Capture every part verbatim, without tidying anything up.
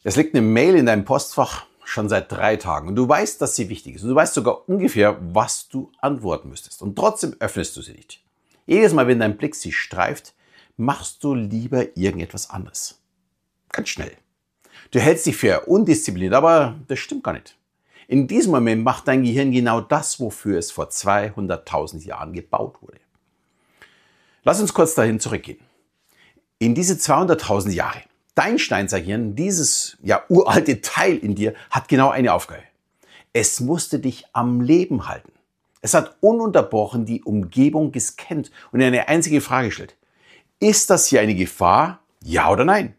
Es liegt eine Mail in deinem Postfach schon seit drei Tagen und du weißt, dass sie wichtig ist und du weißt sogar ungefähr, was du antworten müsstest und trotzdem öffnest du sie nicht. Jedes Mal, wenn dein Blick sie streift, machst du lieber irgendetwas anderes. Ganz schnell. Du hältst dich für undiszipliniert, aber das stimmt gar nicht. In diesem Moment macht dein Gehirn genau das, wofür es vor zweihunderttausend Jahren gebaut wurde. Lass uns kurz dahin zurückgehen. In diese zweihunderttausend Jahre. Dein Steinzeitgehirn, dieses ja uralte Teil in dir, hat genau eine Aufgabe. Es musste dich am Leben halten. Es hat ununterbrochen die Umgebung gescannt und eine einzige Frage gestellt. Ist das hier eine Gefahr? Ja oder nein?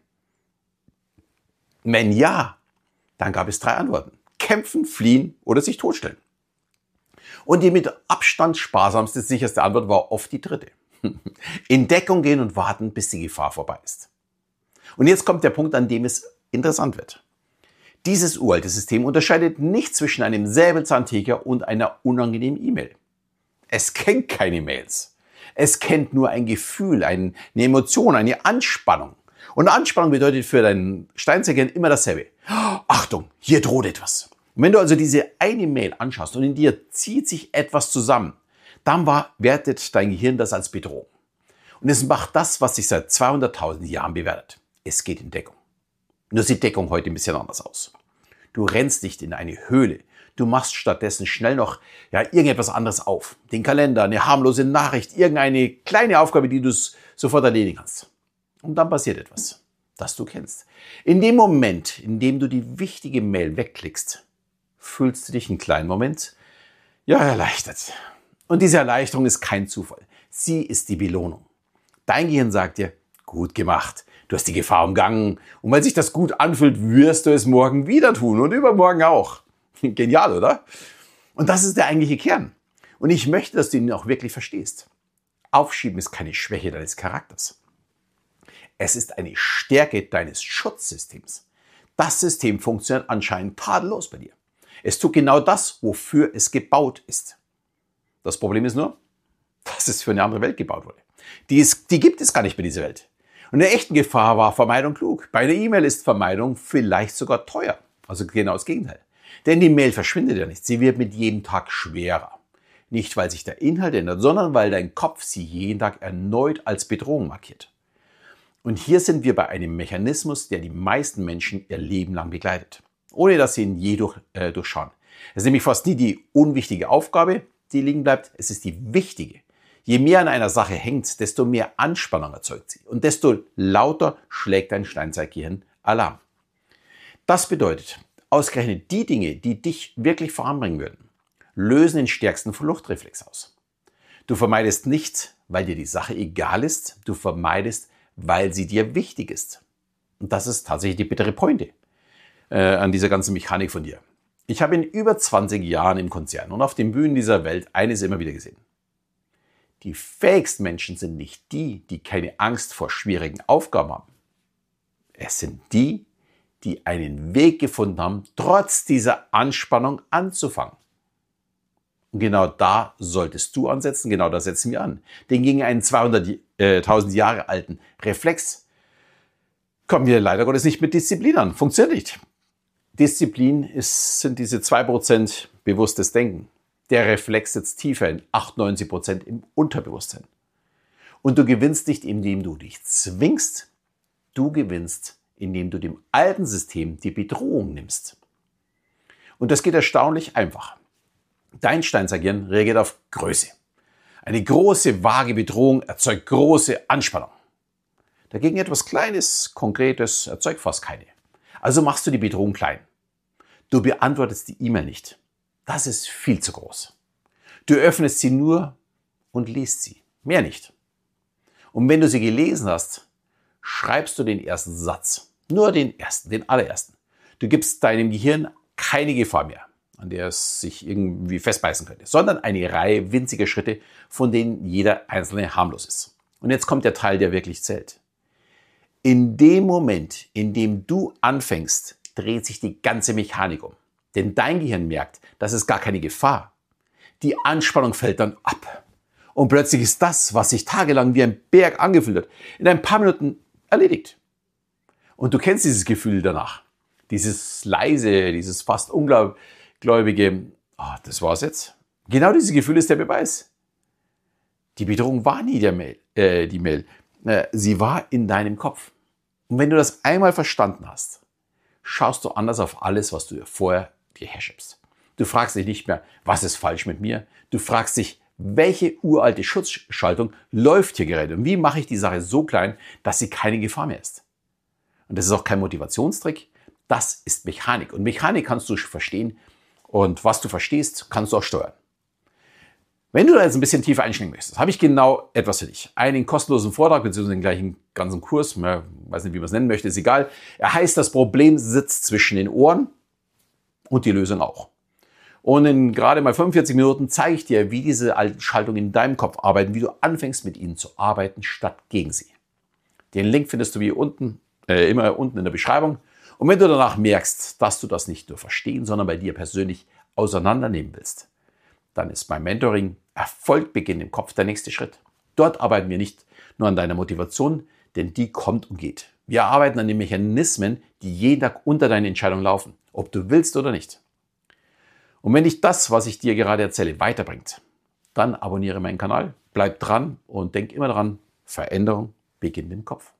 Wenn ja, dann gab es drei Antworten. Kämpfen, fliehen oder sich totstellen. Und die mit Abstand sparsamste, sicherste Antwort war oft die dritte. In Deckung gehen und warten, bis die Gefahr vorbei ist. Und jetzt kommt der Punkt, an dem es interessant wird. Dieses uralte System unterscheidet nicht zwischen einem Säbelzahntiger und einer unangenehmen E-Mail. Es kennt keine Mails. Es kennt nur ein Gefühl, eine Emotion, eine Anspannung. Und Anspannung bedeutet für deinen Steinzeitgehirn immer dasselbe. Achtung, hier droht etwas. Und wenn du also diese eine Mail anschaust und in dir zieht sich etwas zusammen, dann war, wertet dein Gehirn das als Bedrohung. Und es macht das, was sich seit zweihunderttausend Jahren bewertet. Es geht in Deckung. Nur sieht Deckung heute ein bisschen anders aus. Du rennst nicht in eine Höhle. Du machst stattdessen schnell noch ja, irgendetwas anderes auf. Den Kalender, eine harmlose Nachricht, irgendeine kleine Aufgabe, die du sofort erledigen kannst. Und dann passiert etwas, das du kennst. In dem Moment, in dem du die wichtige Mail wegklickst, fühlst du dich einen kleinen Moment ja erleichtert. Und diese Erleichterung ist kein Zufall. Sie ist die Belohnung. Dein Gehirn sagt dir, gut gemacht. Du hast die Gefahr umgangen und weil sich das gut anfühlt, wirst du es morgen wieder tun und übermorgen auch. Genial, oder? Und das ist der eigentliche Kern. Und ich möchte, dass du ihn auch wirklich verstehst. Aufschieben ist keine Schwäche deines Charakters. Es ist eine Stärke deines Schutzsystems. Das System funktioniert anscheinend tadellos bei dir. Es tut genau das, wofür es gebaut ist. Das Problem ist nur, dass es für eine andere Welt gebaut wurde. Die, ist, die gibt es gar nicht mehr, diese Welt. Und in der echten Gefahr war Vermeidung klug. Bei einer E-Mail ist Vermeidung vielleicht sogar teuer. Also genau das Gegenteil. Denn die Mail verschwindet ja nicht. Sie wird mit jedem Tag schwerer. Nicht, weil sich der Inhalt ändert, sondern weil dein Kopf sie jeden Tag erneut als Bedrohung markiert. Und hier sind wir bei einem Mechanismus, der die meisten Menschen ihr Leben lang begleitet. Ohne dass sie ihn je durch, äh, durchschauen. Es ist nämlich fast nie die unwichtige Aufgabe, die liegen bleibt. Es ist die wichtige. Je mehr an einer Sache hängt, desto mehr Anspannung erzeugt sie und desto lauter schlägt dein Steinzeitgehirn Alarm. Das bedeutet, ausgerechnet die Dinge, die dich wirklich voranbringen würden, lösen den stärksten Fluchtreflex aus. Du vermeidest nicht, weil dir die Sache egal ist, du vermeidest, weil sie dir wichtig ist. Und das ist tatsächlich die bittere Pointe äh, an dieser ganzen Mechanik von dir. Ich habe in über zwanzig Jahren im Konzern und auf den Bühnen dieser Welt eines immer wieder gesehen. Die fähigsten Menschen sind nicht die, die keine Angst vor schwierigen Aufgaben haben. Es sind die, die einen Weg gefunden haben, trotz dieser Anspannung anzufangen. Und genau da solltest du ansetzen, genau da setzen wir an. Denn gegen einen zweihunderttausend Jahre alten Reflex kommen wir leider Gottes nicht mit Disziplin an. Funktioniert nicht. Disziplin ist, sind diese zwei Prozent bewusstes Denken. Der Reflex sitzt tiefer in achtundneunzig Prozent im Unterbewusstsein. Und du gewinnst nicht, indem du dich zwingst. Du gewinnst, indem du dem alten System die Bedrohung nimmst. Und das geht erstaunlich einfach. Dein Steinzeitgehirn reagiert auf Größe. Eine große, vage Bedrohung erzeugt große Anspannung. Dagegen etwas Kleines, Konkretes erzeugt fast keine. Also machst du die Bedrohung klein. Du beantwortest die E-Mail nicht. Das ist viel zu groß. Du öffnest sie nur und liest sie. Mehr nicht. Und wenn du sie gelesen hast, schreibst du den ersten Satz. Nur den ersten, den allerersten. Du gibst deinem Gehirn keine Gefahr mehr, an der es sich irgendwie festbeißen könnte, sondern eine Reihe winziger Schritte, von denen jeder einzelne harmlos ist. Und jetzt kommt der Teil, der wirklich zählt. In dem Moment, in dem du anfängst, dreht sich die ganze Mechanik um. Denn dein Gehirn merkt, das ist gar keine Gefahr. Die Anspannung fällt dann ab. Und plötzlich ist das, was sich tagelang wie ein Berg angefühlt hat, in ein paar Minuten erledigt. Und du kennst dieses Gefühl danach. dieses leise, dieses fast ungläubige, oh, das war's jetzt. Genau dieses Gefühl ist der Beweis. Die Bedrohung war nie der Mail, äh, die Mail. Äh, sie war in deinem Kopf. Und wenn du das einmal verstanden hast, schaust du anders auf alles, was du vorher dir herschiebst. Du fragst dich nicht mehr, was ist falsch mit mir? Du fragst dich, welche uralte Schutzschaltung läuft hier gerade? Und wie mache ich die Sache so klein, dass sie keine Gefahr mehr ist? Und das ist auch kein Motivationstrick, das ist Mechanik. Und Mechanik kannst du verstehen und was du verstehst, kannst du auch steuern. Wenn du da jetzt ein bisschen tiefer einsteigen möchtest, habe ich genau etwas für dich. Einen kostenlosen Vortrag, beziehungsweise den gleichen ganzen Kurs, ich weiß nicht, wie man es nennen möchte, ist egal. Er heißt, das Problem sitzt zwischen den Ohren und die Lösung auch. Und in gerade mal fünfundvierzig Minuten zeige ich dir, wie diese alten Schaltungen in deinem Kopf arbeiten, wie du anfängst mit ihnen zu arbeiten, statt gegen sie. Den Link findest du wie unten, äh, immer unten in der Beschreibung. Und wenn du danach merkst, dass du das nicht nur verstehen, sondern bei dir persönlich auseinandernehmen willst, dann ist mein Mentoring Erfolg beginnt im Kopf der nächste Schritt. Dort arbeiten wir nicht nur an deiner Motivation, denn die kommt und geht. Wir arbeiten an den Mechanismen, die jeden Tag unter deinen Entscheidungen laufen, ob du willst oder nicht. Und wenn dich das, was ich dir gerade erzähle, weiterbringt, dann abonniere meinen Kanal, bleib dran und denk immer daran, Veränderung beginnt im Kopf.